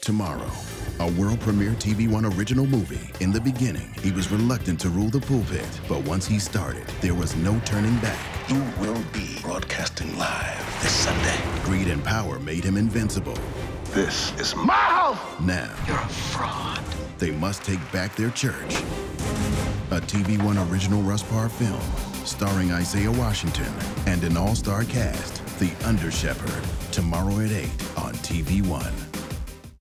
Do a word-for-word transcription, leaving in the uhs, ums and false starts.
Tomorrow, a world premiere T V One original movie. In the beginning, he was reluctant to rule the pulpit, but once he started, there was no turning back. You will be broadcasting live this Sunday. Greed and power made him invincible. This is my house. Now, You're a fraud. they must take back their church. A T V One original Russ Parr film, starring Isaiah Washington and an all-star cast. The Under Shepherd, tomorrow at eight on T V One.